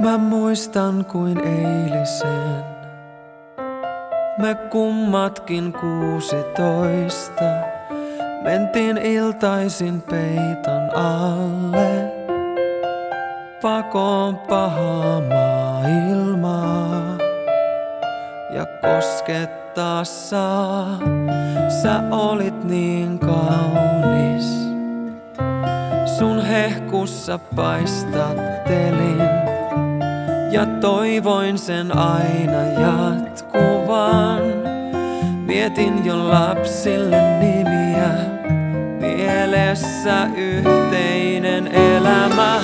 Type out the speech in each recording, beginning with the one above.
Mä muistan kuin eilisen. Me kummatkin 16 mentiin iltaisin peiton alle. Pakoon pahaa maailmaa ja koskettaa saa. Sä olit niin kaunis. Sun hehkussa paistattelin ja toivoin sen aina jatkuvan. Mietin jo lapsille nimiä, mielessä yhteinen elämä.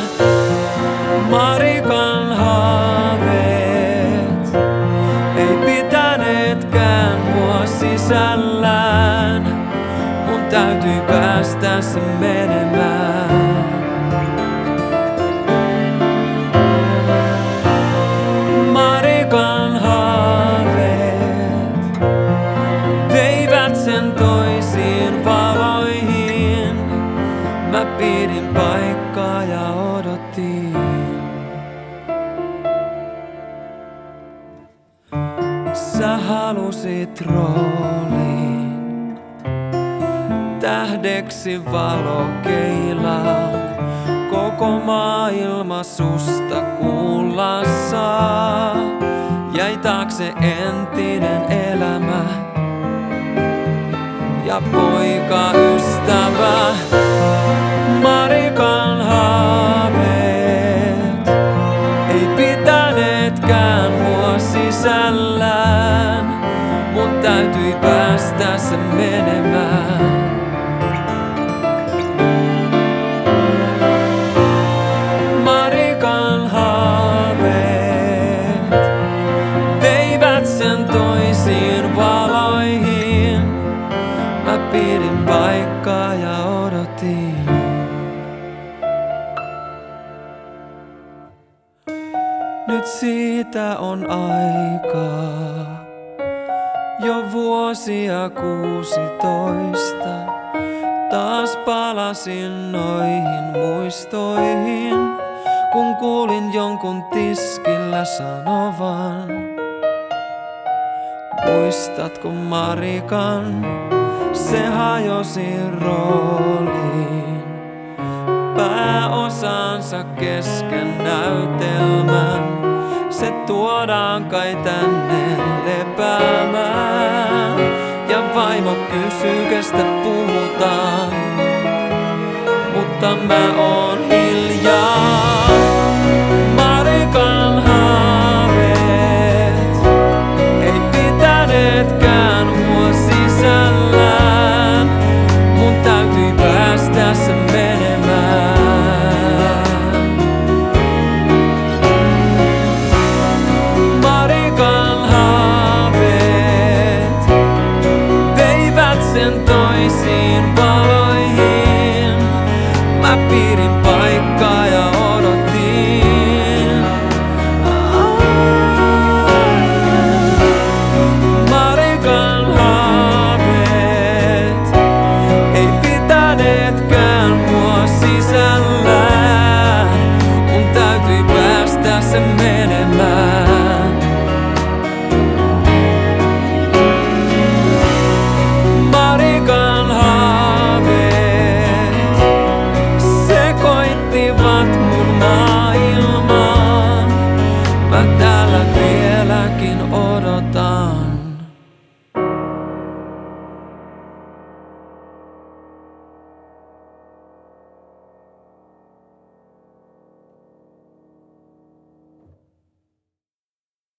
Marikan haaveet ei pitäneetkään mua sisällään. Mun täytyi päästä sen menemään. Marikan haaveet veivät sen toisiin valoihin. Mä pidin paikkaa ja odotin. Sä halusit rooliin, tähdeksi valokeilaa. Koko maailma susta kuulla saa. Jäi taakse entinen elämä ja poikaystävä. Marikan haaveet ei pitäneetkään mua sisällään. Mun täytyi päästä sen menemään. Marikan haaveet veivät sen toisiin valoihin. Mä pidin paikkaa ja odotin. Nyt siitä on aikaa jo vuosia 16. Taas palasin noihin muistoihin, kun kuulin jonkun tiskillä sanovan. Muistatko Marikan, se hajosi rooliin. Pääosansa kesken näytelmän, se tuodaan kai tänne lepäämään. Ja vaimo kysyy, kestä puhutaan, mutta mä oon hiljaa. Marikan haaveet ei pitäneetkään mua sisällään. Mun täytyi päästä sen menemään. Marikan haaveet veivät sen toisiin valoihin. Mä pidin paikkaa ja odotin. Marikan haaveet ei pitäneetkään mua sisällään. Mun täytyi päästä sen menemään. Marikan haaveet sekoittivat mun maailmaan. Mä täällä vieläkin odotan.